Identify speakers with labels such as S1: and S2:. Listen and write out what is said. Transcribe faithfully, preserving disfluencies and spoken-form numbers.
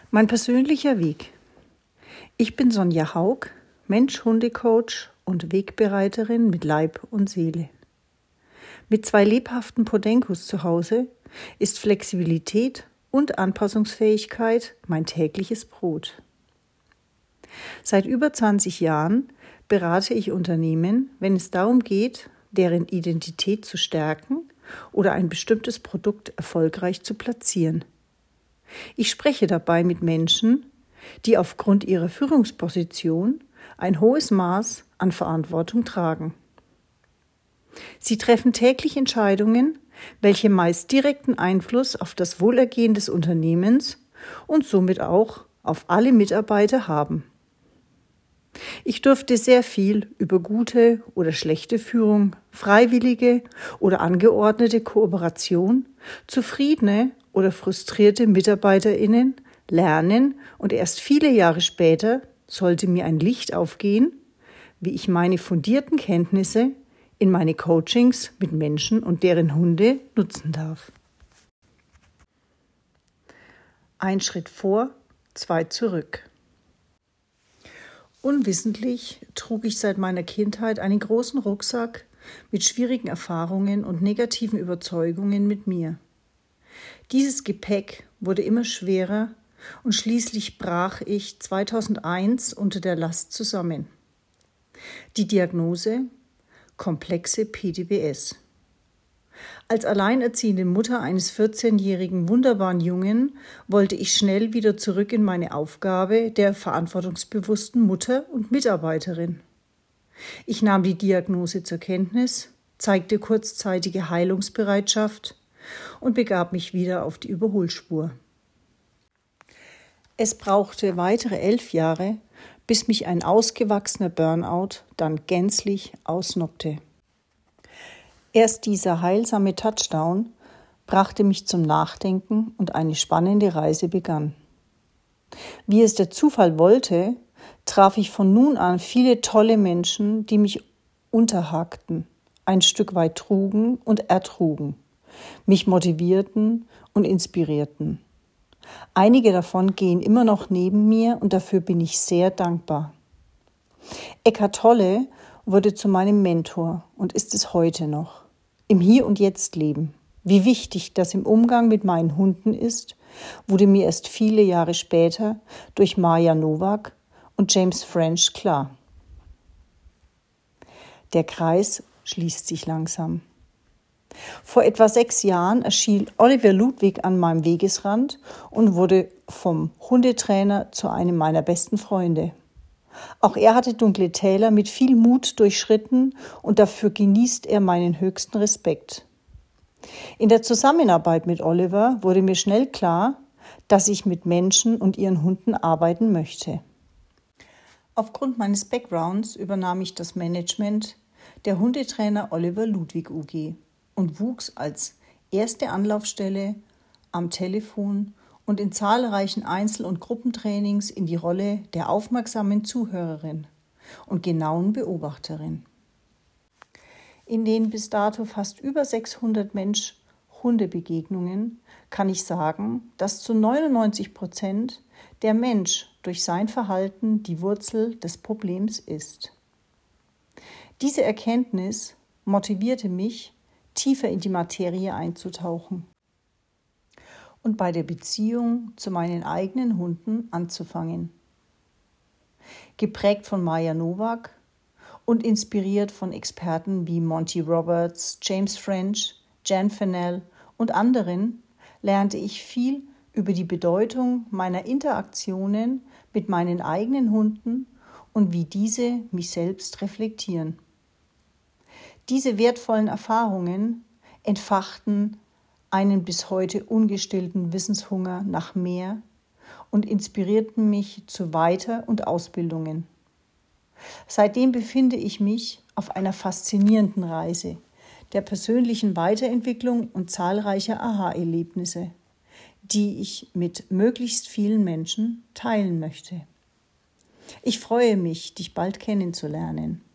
S1: Mein persönlicher Weg. Ich bin Sonja Haug, Mensch-Hunde-Coach und Wegbereiterin mit Leib und Seele. Mit zwei lebhaften Podencos zu Hause ist Flexibilität und Anpassungsfähigkeit mein tägliches Brot. Seit über zwanzig Jahren berate ich Unternehmen, wenn es darum geht, deren Identität zu stärken oder ein bestimmtes Produkt erfolgreich zu platzieren. Ich spreche dabei mit Menschen, die aufgrund ihrer Führungsposition ein hohes Maß an Verantwortung tragen. Sie treffen täglich Entscheidungen, welche meist direkten Einfluss auf das Wohlergehen des Unternehmens und somit auch auf alle Mitarbeiter haben. Ich durfte sehr viel über gute oder schlechte Führung, freiwillige oder angeordnete Kooperation, zufriedene oder frustrierte MitarbeiterInnen lernen und erst viele Jahre später sollte mir ein Licht aufgehen, wie ich meine fundierten Kenntnisse in meine Coachings mit Menschen und deren Hunde nutzen darf. Ein Schritt vor, zwei zurück. Unwissentlich trug ich seit meiner Kindheit einen großen Rucksack mit schwierigen Erfahrungen und negativen Überzeugungen mit mir. Dieses Gepäck wurde immer schwerer und schließlich brach ich zweitausendeins unter der Last zusammen. Die Diagnose: komplexe P D B S. Als alleinerziehende Mutter eines vierzehnjährigen wunderbaren Jungen wollte ich schnell wieder zurück in meine Aufgabe der verantwortungsbewussten Mutter und Mitarbeiterin. Ich nahm die Diagnose zur Kenntnis, zeigte kurzzeitige Heilungsbereitschaft und begab mich wieder auf die Überholspur. Es brauchte weitere elf Jahre, bis mich ein ausgewachsener Burnout dann gänzlich ausnockte. Erst dieser heilsame Touchdown brachte mich zum Nachdenken und eine spannende Reise begann. Wie es der Zufall wollte, traf ich von nun an viele tolle Menschen, die mich unterhakten, ein Stück weit trugen und ertrugen, mich motivierten und inspirierten. Einige davon gehen immer noch neben mir und dafür bin ich sehr dankbar. Eckhart Tolle wurde zu meinem Mentor und ist es heute noch. Im Hier und Jetzt leben. Wie wichtig das im Umgang mit meinen Hunden ist, wurde mir erst viele Jahre später durch Maja Nowak und James French klar. Der Kreis schließt sich langsam. Vor etwa sechs Jahren erschien Oliver Ludwig an meinem Wegesrand und wurde vom Hundetrainer zu einem meiner besten Freunde. Auch er hatte dunkle Täler mit viel Mut durchschritten und dafür genießt er meinen höchsten Respekt. In der Zusammenarbeit mit Oliver wurde mir schnell klar, dass ich mit Menschen und ihren Hunden arbeiten möchte. Aufgrund meines Backgrounds übernahm ich das Management der Hundetrainer Oliver Ludwig U G und wuchs als erste Anlaufstelle am Telefon und in zahlreichen Einzel- und Gruppentrainings in die Rolle der aufmerksamen Zuhörerin und genauen Beobachterin. In den bis dato fast über sechshundert Mensch-Hunde-Begegnungen kann ich sagen, dass zu neunundneunzig Prozent der Mensch durch sein Verhalten die Wurzel des Problems ist. Diese Erkenntnis motivierte mich, tiefer in die Materie einzutauchen und bei der Beziehung zu meinen eigenen Hunden anzufangen. Geprägt von Maja Nowak und inspiriert von Experten wie Monty Roberts, James French, Jan Fennell und anderen, lernte ich viel über die Bedeutung meiner Interaktionen mit meinen eigenen Hunden und wie diese mich selbst reflektieren. Diese wertvollen Erfahrungen entfachten einen bis heute ungestillten Wissenshunger nach mehr und inspirierten mich zu Weiter- und Ausbildungen. Seitdem befinde ich mich auf einer faszinierenden Reise der persönlichen Weiterentwicklung und zahlreicher Aha-Erlebnisse, die ich mit möglichst vielen Menschen teilen möchte. Ich freue mich, dich bald kennenzulernen.